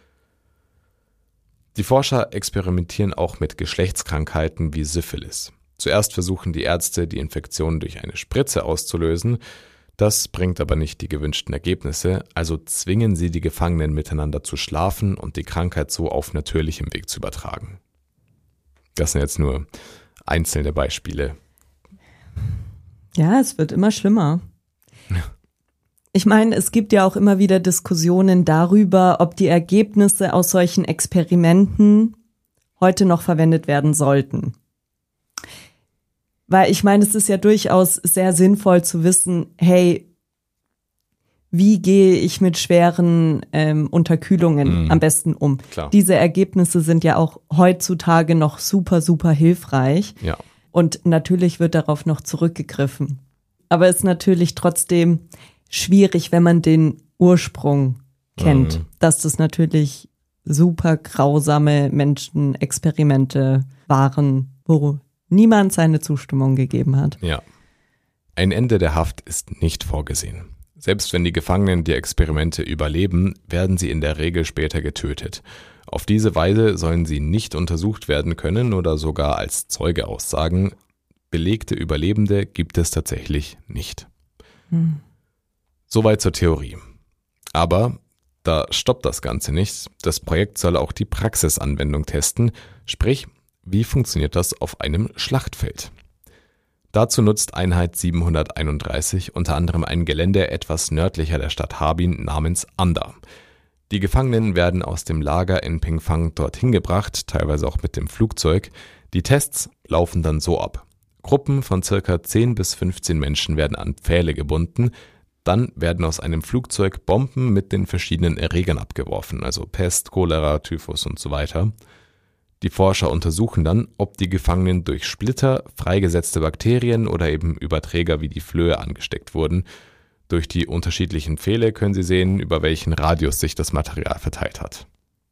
Die Forscher experimentieren auch mit Geschlechtskrankheiten wie Syphilis. Zuerst versuchen die Ärzte, die Infektion durch eine Spritze auszulösen. Das bringt aber nicht die gewünschten Ergebnisse, also zwingen sie die Gefangenen miteinander zu schlafen und die Krankheit so auf natürlichem Weg zu übertragen. Das sind jetzt nur einzelne Beispiele. Ja, es wird immer schlimmer. Ich meine, es gibt ja auch immer wieder Diskussionen darüber, ob die Ergebnisse aus solchen Experimenten heute noch verwendet werden sollten. Weil ich meine, es ist ja durchaus sehr sinnvoll zu wissen, hey, wie gehe ich mit schweren Unterkühlungen am besten um? Klar. Diese Ergebnisse sind ja auch heutzutage noch super, super hilfreich. Ja. Und natürlich wird darauf noch zurückgegriffen. Aber es ist natürlich trotzdem schwierig, wenn man den Ursprung kennt, dass das natürlich super grausame Menschenexperimente waren, wo niemand seine Zustimmung gegeben hat. Ja. Ein Ende der Haft ist nicht vorgesehen. Selbst wenn die Gefangenen die Experimente überleben, werden sie in der Regel später getötet. Auf diese Weise sollen sie nicht untersucht werden können oder sogar als Zeuge aussagen. Belegte Überlebende gibt es tatsächlich nicht. Soweit zur Theorie. Aber da stoppt das Ganze nicht. Das Projekt soll auch die Praxisanwendung testen, sprich, wie funktioniert das auf einem Schlachtfeld? Dazu nutzt Einheit 731 unter anderem ein Gelände etwas nördlicher der Stadt Harbin namens Anda. Die Gefangenen werden aus dem Lager in Pingfang dorthin gebracht, teilweise auch mit dem Flugzeug. Die Tests laufen dann so ab. Gruppen von ca. 10 bis 15 Menschen werden an Pfähle gebunden. Dann werden aus einem Flugzeug Bomben mit den verschiedenen Erregern abgeworfen, also Pest, Cholera, Typhus und so weiter. Die Forscher untersuchen dann, ob die Gefangenen durch Splitter, freigesetzte Bakterien oder eben Überträger wie die Flöhe angesteckt wurden. Durch die unterschiedlichen Pfähle können sie sehen, über welchen Radius sich das Material verteilt hat.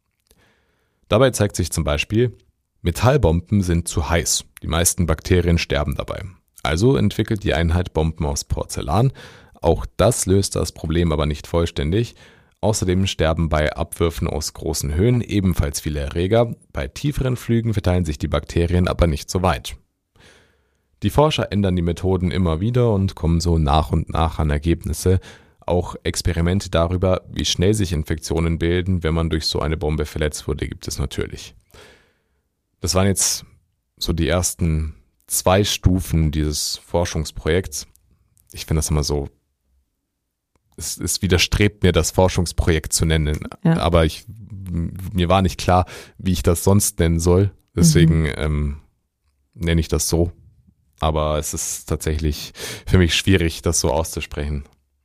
Dabei zeigt sich zum Beispiel, Metallbomben sind zu heiß. Die meisten Bakterien sterben dabei. Also entwickelt die Einheit Bomben aus Porzellan. Auch das löst das Problem aber nicht vollständig. Außerdem sterben bei Abwürfen aus großen Höhen ebenfalls viele Erreger. Bei tieferen Flügen verteilen sich die Bakterien aber nicht so weit. Die Forscher ändern die Methoden immer wieder und kommen so nach und nach an Ergebnisse. Auch Experimente darüber, wie schnell sich Infektionen bilden, wenn man durch so eine Bombe verletzt wurde, gibt es natürlich. Das waren jetzt so die ersten 2 Stufen dieses Forschungsprojekts. Ich finde das immer so, es widerstrebt mir, das Forschungsprojekt zu nennen. Ja. Aber mir war nicht klar, wie ich das sonst nennen soll. Deswegen nenne ich das so. Aber es ist tatsächlich für mich schwierig, das so auszusprechen.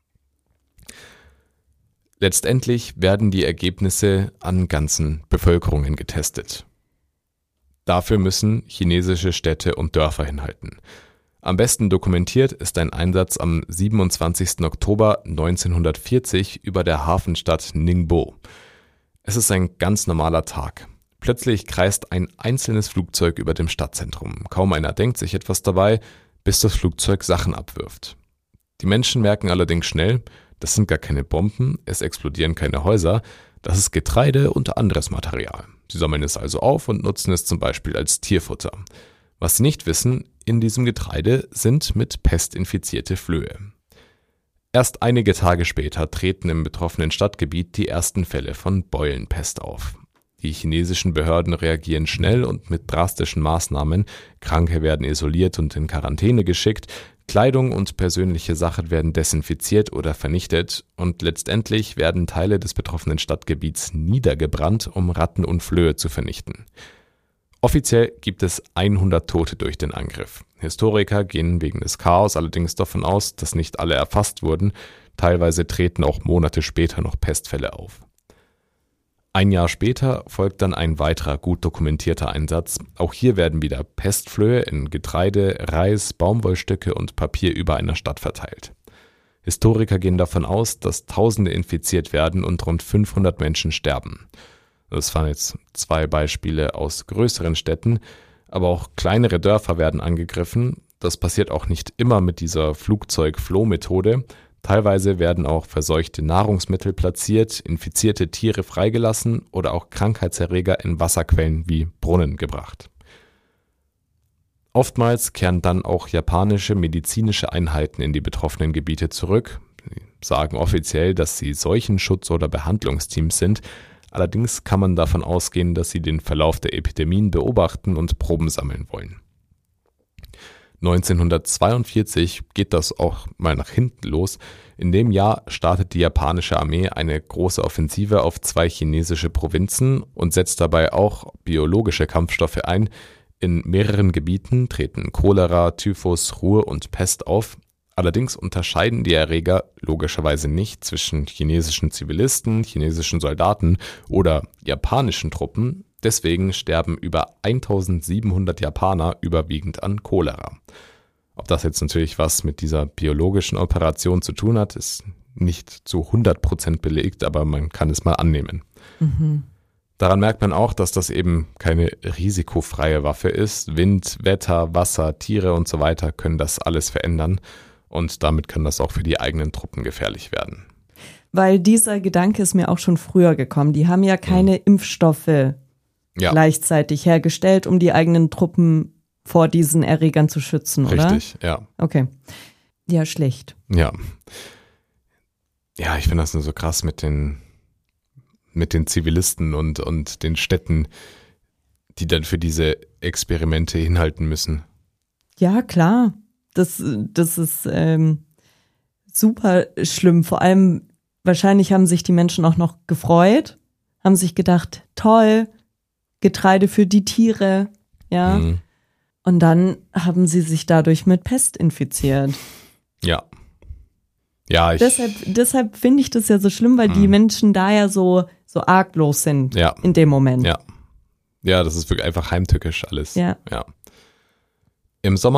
Letztendlich werden die Ergebnisse an ganzen Bevölkerungen getestet. Dafür müssen chinesische Städte und Dörfer hinhalten. Am besten dokumentiert ist ein Einsatz am 27. Oktober 1940 über der Hafenstadt Ningbo. Es ist ein ganz normaler Tag. Plötzlich kreist ein einzelnes Flugzeug über dem Stadtzentrum. Kaum einer denkt sich etwas dabei, bis das Flugzeug Sachen abwirft. Die Menschen merken allerdings schnell, das sind gar keine Bomben, es explodieren keine Häuser, das ist Getreide und anderes Material. Sie sammeln es also auf und nutzen es zum Beispiel als Tierfutter. Was sie nicht wissen, in diesem Getreide sind mit Pest infizierte Flöhe. Erst einige Tage später treten im betroffenen Stadtgebiet die ersten Fälle von Beulenpest auf. Die chinesischen Behörden reagieren schnell und mit drastischen Maßnahmen. Kranke werden isoliert und in Quarantäne geschickt. Kleidung und persönliche Sachen werden desinfiziert oder vernichtet und letztendlich werden Teile des betroffenen Stadtgebiets niedergebrannt, um Ratten und Flöhe zu vernichten. Offiziell gibt es 100 Tote durch den Angriff. Historiker gehen wegen des Chaos allerdings davon aus, dass nicht alle erfasst wurden. Teilweise treten auch Monate später noch Pestfälle auf. Ein Jahr später folgt dann ein weiterer gut dokumentierter Einsatz. Auch hier werden wieder Pestflöhe in Getreide, Reis, Baumwollstücke und Papier über einer Stadt verteilt. Historiker gehen davon aus, dass Tausende infiziert werden und rund 500 Menschen sterben. Das waren jetzt 2 Beispiele aus größeren Städten, aber auch kleinere Dörfer werden angegriffen. Das passiert auch nicht immer mit dieser Flugzeug-Floh-Methode. Teilweise werden auch verseuchte Nahrungsmittel platziert, infizierte Tiere freigelassen oder auch Krankheitserreger in Wasserquellen wie Brunnen gebracht. Oftmals kehren dann auch japanische medizinische Einheiten in die betroffenen Gebiete zurück. Sie sagen offiziell, dass sie Seuchenschutz- oder Behandlungsteams sind. Allerdings kann man davon ausgehen, dass sie den Verlauf der Epidemien beobachten und Proben sammeln wollen. 1942 geht das auch mal nach hinten los. In dem Jahr startet die japanische Armee eine große Offensive auf 2 chinesische Provinzen und setzt dabei auch biologische Kampfstoffe ein. In mehreren Gebieten treten Cholera, Typhus, Ruhr und Pest auf. Allerdings unterscheiden die Erreger logischerweise nicht zwischen chinesischen Zivilisten, chinesischen Soldaten oder japanischen Truppen. Deswegen sterben über 1700 Japaner überwiegend an Cholera. Ob das jetzt natürlich was mit dieser biologischen Operation zu tun hat, ist nicht zu 100% belegt, aber man kann es mal annehmen. Mhm. Daran merkt man auch, dass das eben keine risikofreie Waffe ist. Wind, Wetter, Wasser, Tiere und so weiter können das alles verändern und damit kann das auch für die eigenen Truppen gefährlich werden. Weil dieser Gedanke ist mir auch schon früher gekommen. Die haben ja keine Impfstoffe gleichzeitig hergestellt, um die eigenen Truppen vor diesen Erregern zu schützen, oder? Richtig, ja. Okay. Ja, schlecht. Ja. Ja, ich finde das nur so krass mit den Zivilisten und den Städten, die dann für diese Experimente hinhalten müssen. Ja, klar. Das ist super schlimm. Vor allem, wahrscheinlich haben sich die Menschen auch noch gefreut, haben sich gedacht, toll, Getreide für die Tiere, ja. Mhm. Und dann haben sie sich dadurch mit Pest infiziert. Ja. Ja, Deshalb finde ich das ja so schlimm, weil die Menschen da ja so arglos sind in dem Moment. Ja. Ja, das ist wirklich einfach heimtückisch alles. Ja. Im Sommer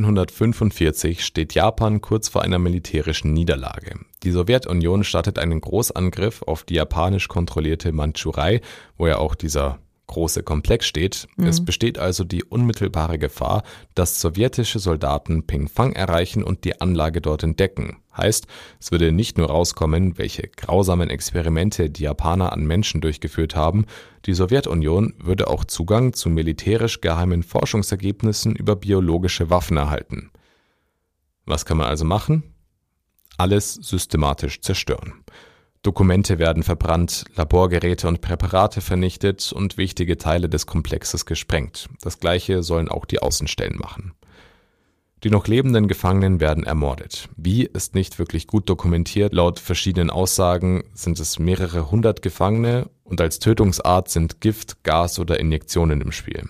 1945 steht Japan kurz vor einer militärischen Niederlage. Die Sowjetunion startet einen Großangriff auf die japanisch kontrollierte Mandschurei, wo ja auch dieser große Komplex steht. Es besteht also die unmittelbare Gefahr, dass sowjetische Soldaten Pingfang erreichen und die Anlage dort entdecken. Heißt, es würde nicht nur rauskommen, welche grausamen Experimente die Japaner an Menschen durchgeführt haben, die Sowjetunion würde auch Zugang zu militärisch geheimen Forschungsergebnissen über biologische Waffen erhalten. Was kann man also machen? Alles systematisch zerstören. Dokumente werden verbrannt, Laborgeräte und Präparate vernichtet und wichtige Teile des Komplexes gesprengt. Das Gleiche sollen auch die Außenstellen machen. Die noch lebenden Gefangenen werden ermordet. Wie, ist nicht wirklich gut dokumentiert. Laut verschiedenen Aussagen sind es mehrere hundert Gefangene und als Tötungsart sind Gift, Gas oder Injektionen im Spiel.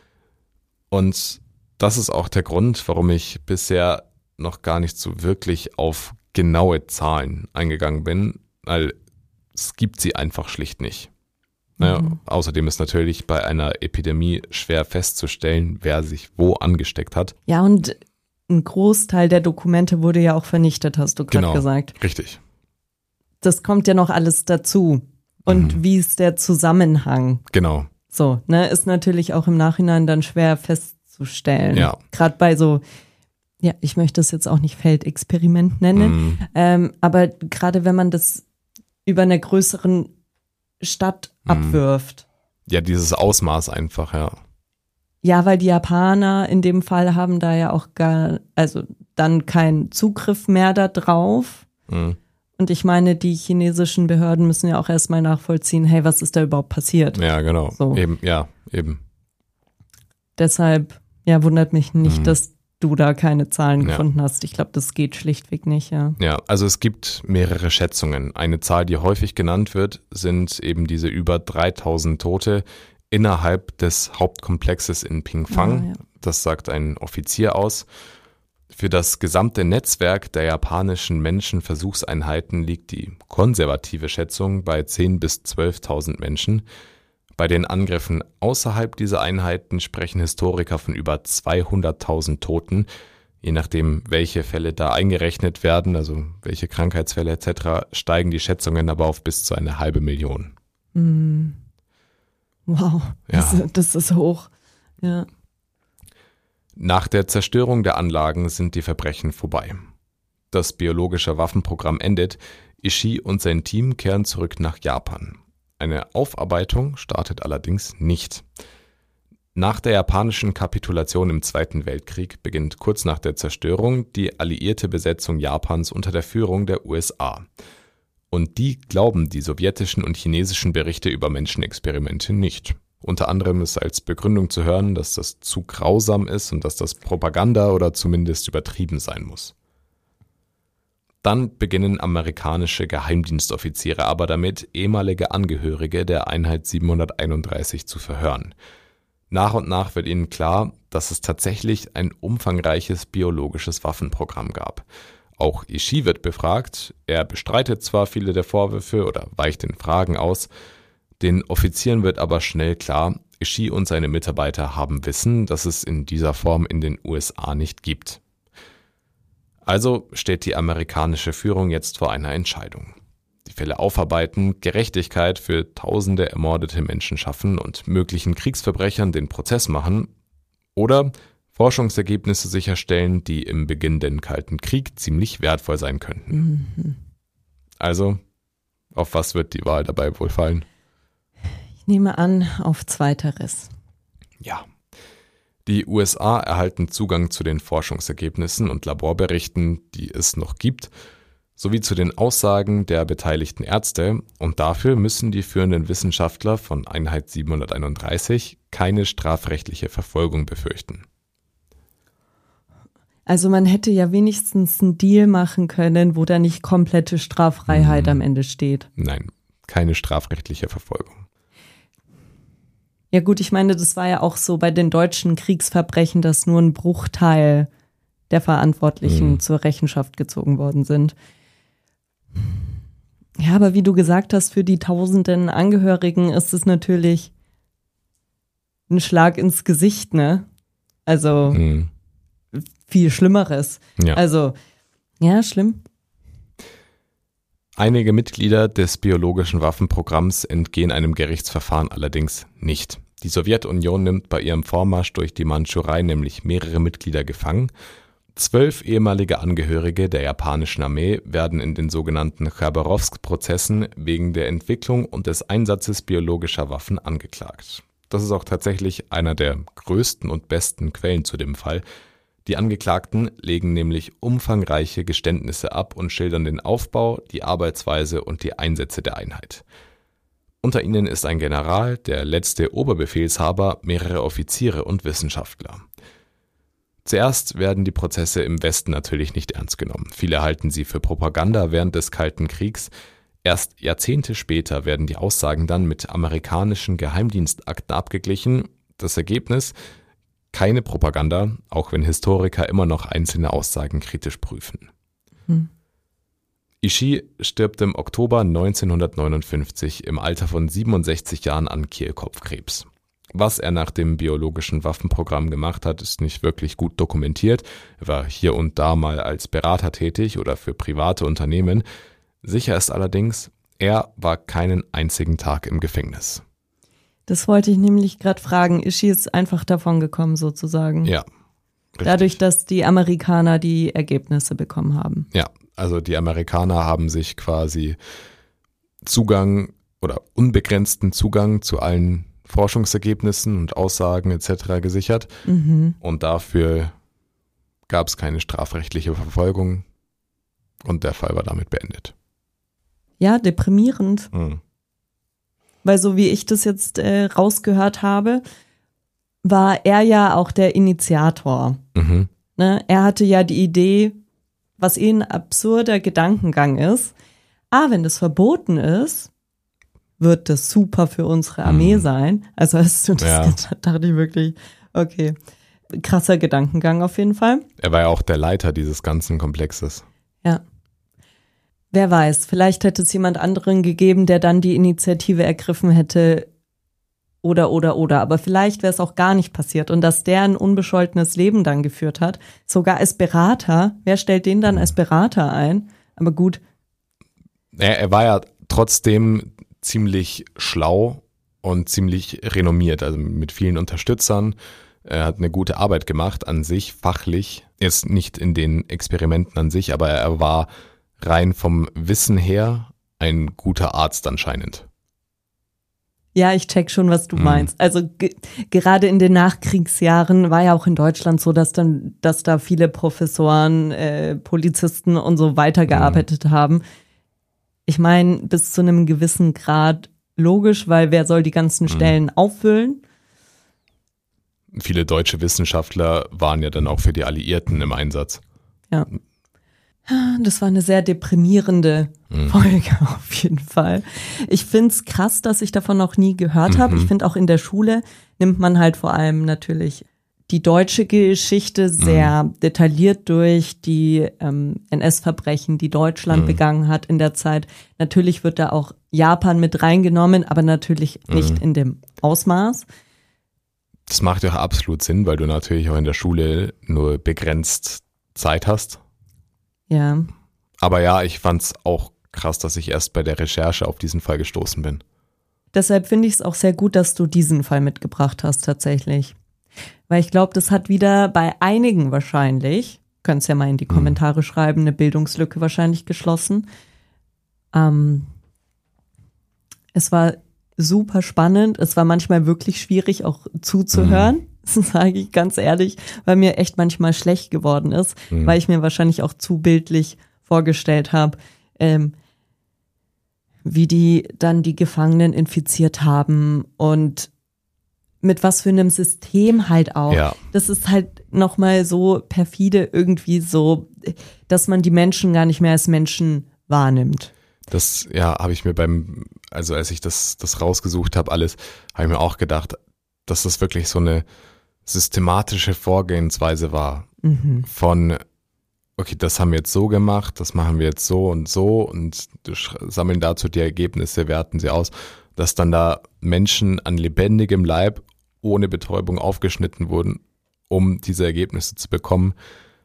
Und das ist auch der Grund, warum ich bisher noch gar nicht so wirklich auf genaue Zahlen eingegangen bin, weil es gibt sie einfach schlicht nicht. Außerdem ist natürlich bei einer Epidemie schwer festzustellen, wer sich wo angesteckt hat. Ja, und ein Großteil der Dokumente wurde ja auch vernichtet, hast du gerade gesagt. Richtig. Das kommt ja noch alles dazu. Und wie ist der Zusammenhang? Genau. So, ist natürlich auch im Nachhinein dann schwer festzustellen. Ja. Gerade bei so, ich möchte es jetzt auch nicht Feldexperiment nennen, aber gerade wenn man das über einer größeren Stadt abwirft. Ja, dieses Ausmaß einfach, ja. Ja, weil die Japaner in dem Fall haben da ja auch dann keinen Zugriff mehr da drauf. Und Und ich meine, die chinesischen Behörden müssen ja auch erstmal nachvollziehen, hey, was ist da überhaupt passiert? Ja, genau. So. Eben. Deshalb, ja, wundert mich nicht, dass du da keine Zahlen gefunden hast. Ich glaube, das geht schlichtweg nicht, ja. Ja, also es gibt mehrere Schätzungen. Eine Zahl, die häufig genannt wird, sind eben diese über 3000 Tote innerhalb des Hauptkomplexes in Pingfang. Ja. Das sagt ein Offizier aus. Für das gesamte Netzwerk der japanischen Menschenversuchseinheiten liegt die konservative Schätzung bei 10.000 bis 12.000 Menschen. Bei den Angriffen außerhalb dieser Einheiten sprechen Historiker von über 200.000 Toten. Je nachdem, welche Fälle da eingerechnet werden, also welche Krankheitsfälle etc., steigen die Schätzungen aber auf bis zu 500.000. Wow, Ja. das ist hoch. Ja. Nach der Zerstörung der Anlagen sind die Verbrechen vorbei. Das biologische Waffenprogramm endet. Ishii und sein Team kehren zurück nach Japan. Eine Aufarbeitung startet allerdings nicht. Nach der japanischen Kapitulation im Zweiten Weltkrieg beginnt kurz nach der Zerstörung die alliierte Besetzung Japans unter der Führung der USA. Und die glauben die sowjetischen und chinesischen Berichte über Menschenexperimente nicht. Unter anderem ist als Begründung zu hören, dass das zu grausam ist und dass das Propaganda oder zumindest übertrieben sein muss. Dann beginnen amerikanische Geheimdienstoffiziere aber damit, ehemalige Angehörige der Einheit 731 zu verhören. Nach und nach wird ihnen klar, dass es tatsächlich ein umfangreiches biologisches Waffenprogramm gab. Auch Ishii wird befragt. Er bestreitet zwar viele der Vorwürfe oder weicht den Fragen aus. Den Offizieren wird aber schnell klar, Ishii und seine Mitarbeiter haben Wissen, das es in dieser Form in den USA nicht gibt. Also steht die amerikanische Führung jetzt vor einer Entscheidung. Die Fälle aufarbeiten, Gerechtigkeit für tausende ermordete Menschen schaffen und möglichen Kriegsverbrechern den Prozess machen oder Forschungsergebnisse sicherstellen, die im beginnenden Kalten Krieg ziemlich wertvoll sein könnten. Also, auf was wird die Wahl dabei wohl fallen? Ich nehme an, auf Zweiteres. Ja. Die USA erhalten Zugang zu den Forschungsergebnissen und Laborberichten, die es noch gibt, sowie zu den Aussagen der beteiligten Ärzte, und dafür müssen die führenden Wissenschaftler von Einheit 731 keine strafrechtliche Verfolgung befürchten. Also man hätte ja wenigstens einen Deal machen können, wo da nicht komplette Straffreiheit am Ende steht. Nein, keine strafrechtliche Verfolgung. Ja gut, ich meine, das war ja auch so bei den deutschen Kriegsverbrechen, dass nur ein Bruchteil der Verantwortlichen zur Rechenschaft gezogen worden sind. Ja, aber wie du gesagt hast, für die tausenden Angehörigen ist es natürlich ein Schlag ins Gesicht, ne? Also viel Schlimmeres. Ja. Also, ja, schlimm. Einige Mitglieder des biologischen Waffenprogramms entgehen einem Gerichtsverfahren allerdings nicht. Die Sowjetunion nimmt bei ihrem Vormarsch durch die Mandschurei nämlich mehrere Mitglieder gefangen. 12 ehemalige Angehörige der japanischen Armee werden in den sogenannten Chabarowsk-Prozessen wegen der Entwicklung und des Einsatzes biologischer Waffen angeklagt. Das ist auch tatsächlich einer der größten und besten Quellen zu dem Fall. Die Angeklagten legen nämlich umfangreiche Geständnisse ab und schildern den Aufbau, die Arbeitsweise und die Einsätze der Einheit. Unter ihnen ist ein General, der letzte Oberbefehlshaber, mehrere Offiziere und Wissenschaftler. Zuerst werden die Prozesse im Westen natürlich nicht ernst genommen. Viele halten sie für Propaganda während des Kalten Kriegs. Erst Jahrzehnte später werden die Aussagen dann mit amerikanischen Geheimdienstakten abgeglichen. Das Ergebnis: keine Propaganda, auch wenn Historiker immer noch einzelne Aussagen kritisch prüfen. Ishii stirbt im Oktober 1959 im Alter von 67 Jahren an Kehlkopfkrebs. Was er nach dem biologischen Waffenprogramm gemacht hat, ist nicht wirklich gut dokumentiert. Er war hier und da mal als Berater tätig oder für private Unternehmen. Sicher ist allerdings, er war keinen einzigen Tag im Gefängnis. Das wollte ich nämlich gerade fragen. Ishii ist einfach davon gekommen sozusagen. Ja. Richtig. Dadurch, dass die Amerikaner die Ergebnisse bekommen haben. Ja, also die Amerikaner haben sich quasi Zugang oder unbegrenzten Zugang zu allen Forschungsergebnissen und Aussagen etc. gesichert. Und dafür gab es keine strafrechtliche Verfolgung und der Fall war damit beendet. ja, deprimierend. Weil so wie ich das jetzt rausgehört habe, war er ja auch der Initiator. Ne? Er hatte ja die Idee, was eh ein absurder Gedankengang ist. Wenn das verboten ist, wird das super für unsere Armee sein. Also als du das gesagt, dachte ich wirklich, okay, krasser Gedankengang auf jeden Fall. Er war ja auch der Leiter dieses ganzen Komplexes. Ja. Wer weiß, vielleicht hätte es jemand anderen gegeben, der dann die Initiative ergriffen hätte oder. Aber vielleicht wäre es auch gar nicht passiert und dass der ein unbescholtenes Leben dann geführt hat, sogar als Berater. Wer stellt den dann als Berater ein? Aber gut. Er war ja trotzdem ziemlich schlau und ziemlich renommiert, also mit vielen Unterstützern. Er hat eine gute Arbeit gemacht an sich, fachlich. Jetzt nicht in den Experimenten an sich, aber er war rein vom Wissen her ein guter Arzt anscheinend. Ja, ich check schon, was du meinst. Also gerade in den Nachkriegsjahren war ja auch in Deutschland so, dass da viele Professoren, Polizisten und so weitergearbeitet haben. Ich meine, bis zu einem gewissen Grad logisch, weil wer soll die ganzen Stellen auffüllen? Viele deutsche Wissenschaftler waren ja dann auch für die Alliierten im Einsatz. Ja. Das war eine sehr deprimierende Folge auf jeden Fall. Ich find's krass, dass ich davon noch nie gehört habe. Ich finde auch in der Schule nimmt man halt vor allem natürlich die deutsche Geschichte sehr detailliert durch, die NS-Verbrechen, die Deutschland begangen hat in der Zeit. Natürlich wird da auch Japan mit reingenommen, aber natürlich nicht in dem Ausmaß. Das macht ja auch absolut Sinn, weil du natürlich auch in der Schule nur begrenzt Zeit hast. Ja. Aber ja, ich fand's auch krass, dass ich erst bei der Recherche auf diesen Fall gestoßen bin. Deshalb finde ich es auch sehr gut, dass du diesen Fall mitgebracht hast tatsächlich. Weil ich glaube, das hat wieder bei einigen wahrscheinlich, könnt's ja mal in die Kommentare schreiben, eine Bildungslücke wahrscheinlich geschlossen. Es war super spannend, es war manchmal wirklich schwierig auch zuzuhören. Das sage ich ganz ehrlich, weil mir echt manchmal schlecht geworden ist, weil ich mir wahrscheinlich auch zu bildlich vorgestellt habe, wie die dann die Gefangenen infiziert haben und mit was für einem System halt auch. Ja. Das ist halt nochmal so perfide irgendwie so, dass man die Menschen gar nicht mehr als Menschen wahrnimmt. Das, ja, habe ich mir als ich das rausgesucht habe, habe ich mir auch gedacht, dass das wirklich so eine systematische Vorgehensweise war von, okay, das haben wir jetzt so gemacht, das machen wir jetzt so und sammeln dazu die Ergebnisse, werten sie aus, dass dann da Menschen an lebendigem Leib ohne Betäubung aufgeschnitten wurden, um diese Ergebnisse zu bekommen.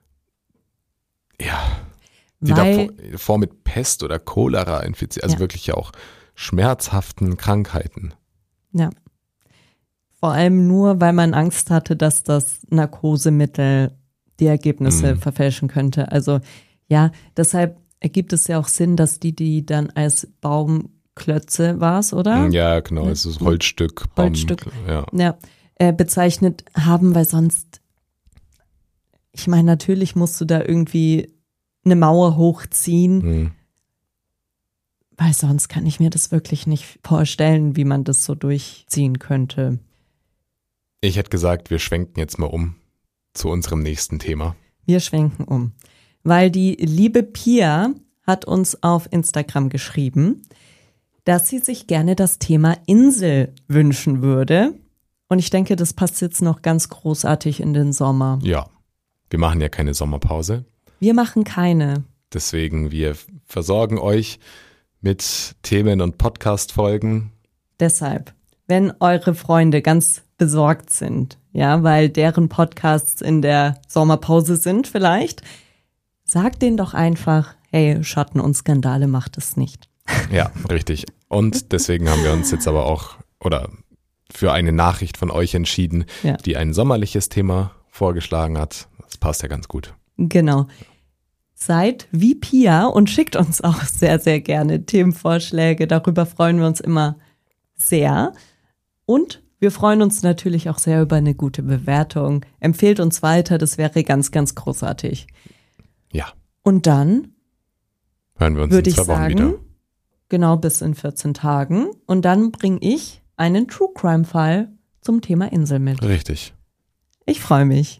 Ja, die davor mit Pest oder Cholera infiziert, also wirklich ja auch schmerzhaften Krankheiten. Ja. Vor allem nur, weil man Angst hatte, dass das Narkosemittel die Ergebnisse verfälschen könnte. Also ja, deshalb ergibt es ja auch Sinn, dass die dann als Baumklötze war's, oder? Ja, genau, es ist Holzstück. Ja, bezeichnet haben, weil sonst, ich meine, natürlich musst du da irgendwie eine Mauer hochziehen, weil sonst kann ich mir das wirklich nicht vorstellen, wie man das so durchziehen könnte. Ich hätte gesagt, wir schwenken jetzt mal um zu unserem nächsten Thema. Wir schwenken um, weil die liebe Pia hat uns auf Instagram geschrieben, dass sie sich gerne das Thema Insel wünschen würde. Und ich denke, das passt jetzt noch ganz großartig in den Sommer. Ja, wir machen ja keine Sommerpause. Wir machen keine. Deswegen, wir versorgen euch mit Themen und Podcast-Folgen. Deshalb, wenn eure Freunde ganz besorgt sind, ja, weil deren Podcasts in der Sommerpause sind vielleicht, sagt denen doch einfach, hey, Schatten und Skandale macht es nicht. Ja, richtig. Und deswegen haben wir uns jetzt aber auch, für eine Nachricht von euch entschieden, die ein sommerliches Thema vorgeschlagen hat. Das passt ja ganz gut. Genau. Seid wie Pia und schickt uns auch sehr, sehr gerne Themenvorschläge. Darüber freuen wir uns immer sehr. Und wir freuen uns natürlich auch sehr über eine gute Bewertung. Empfehlt uns weiter, das wäre ganz, ganz großartig. Ja. Und dann hören wir uns in 2 Wochen wieder. Genau bis in 14 Tagen. Und dann bringe ich einen True Crime Fall zum Thema Insel mit. Richtig. Ich freue mich.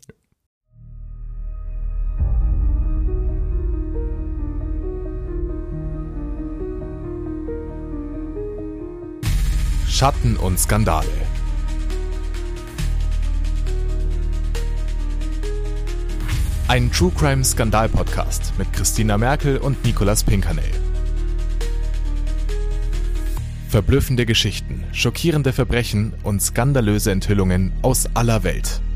Schatten und Skandale. Ein True Crime Skandal Podcast mit Christina Merkel und Nicolas Pinkernell. Verblüffende Geschichten, schockierende Verbrechen und skandalöse Enthüllungen aus aller Welt.